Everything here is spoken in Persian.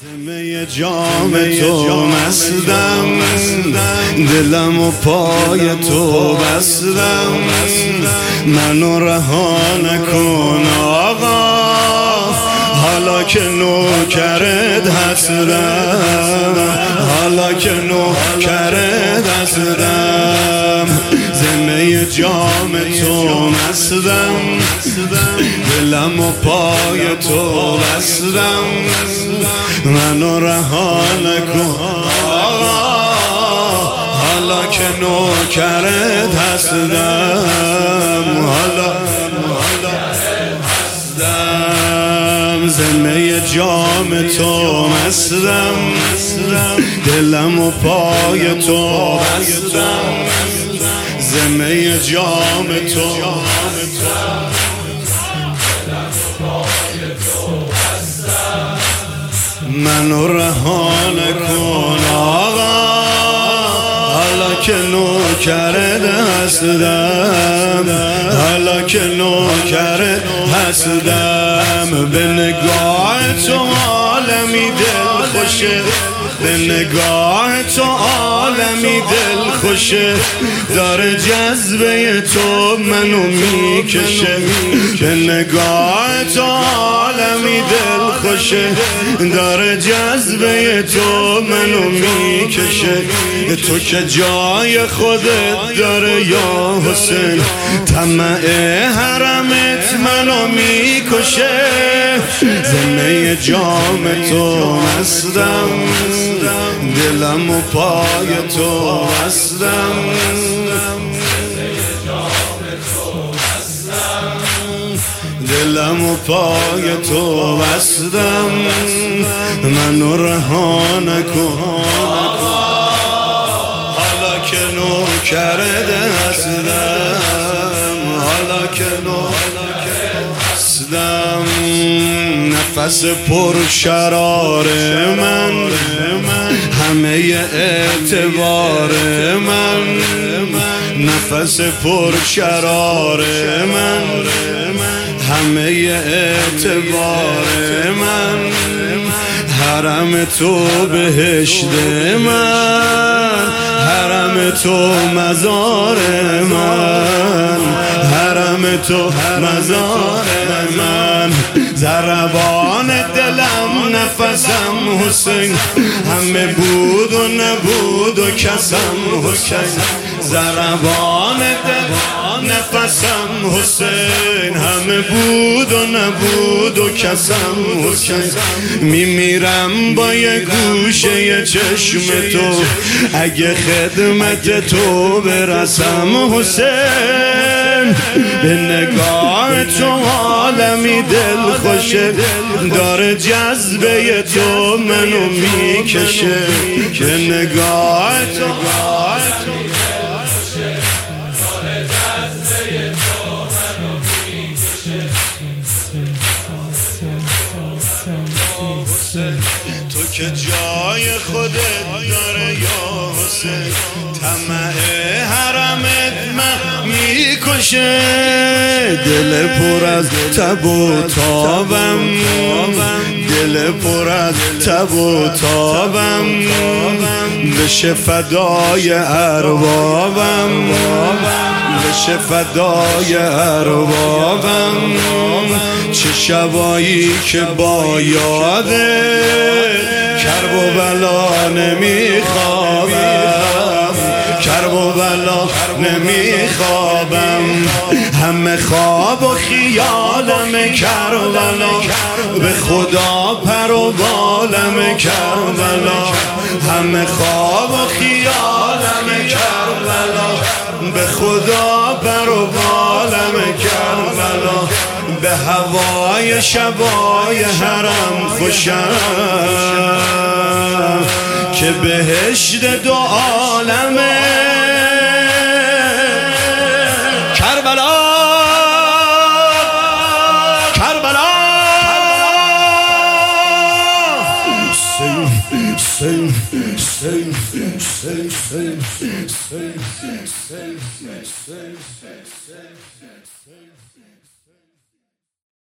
زمه جام تو مستم، دلم و پای تو بستم، منو رها نکن آقا، حالا که نوکرت هستم، حالا که نوکرت هستم. زمه جام تو مستم، دلم و پای تو بستم، منو رها نکن حالا که نوکرت هستم، حالا هستم. زمه جام تو مستم، دلم و پای تو بستم، زمه جام تو منو رها نکن آقا، حالا که نوکرت هستم، حالا که نوکرت هستم. به نگاه تو عالمی دل خوشه، به نگاه تو عالمی دل خوشه، داره جذبه تو منو میکشه. به نگاه تو عالمی دل خوشه، داره جذبه تو منو میکشه. تو که جای خودت داره یا حسین، طمع حرمت منو میکشه. زمه جام تو مستم، دلم و پای تو بستم، دلم و پای تو بستم، منو رها نکن حالا که نوکرت هستم، حالا که نوکرت هستم. نفس پر شرار من، همه اعتبار من، نفس پر شرار من، همه اعتبار من. حرم تو بهشت من، حرم تو مزار من، حرم تو مزار من. ضربان دلم نفسم حسین، همه بود و نبود و کسم حسین. ضربان دلم نفسم حسین، همه بود و نبود و کسم حسین. میمیرم با یه گوشه چشم تو، اگه خدمت تو برسم حسین. به نگاه تو عالمی دل خوشه، داره جذبه تو منو میکشه. به نگاه تو تو که جای خودت داره یا حسین، طمع حرمت من میکشه. دل پر از تب و تابم، دل پر از تب و تابم، بشه فدای اربابم، بشه فدای اربابم. چه شبایی که با یاده کرب و بلا نمیخوابم، کرب و بلا نمیخوابم. همه خواب و خیالم کربلا، به خدا پر و بالم کربلا. همه خواب و خیالم کربلا، به خدا پر و بالم کربلا. به هوای شبای حرم خوشم، که بهشت دو عالمه کربلا، کربلا. Sing.